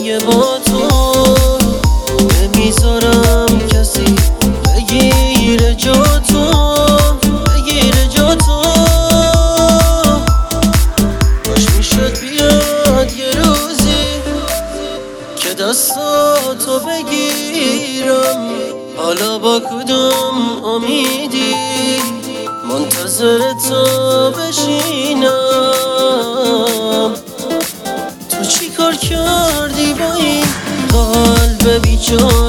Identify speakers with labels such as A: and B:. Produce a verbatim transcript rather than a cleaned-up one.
A: دیگه با تو نمیذارم کسی بگیره جا تو بگیره جا تو. باش میشد بیاد یه روزی که دستاتو بگیرم، حالا با کدوم امیدی منتظر تو بشینم. تو چی کار کردی با این قلب بیچاره؟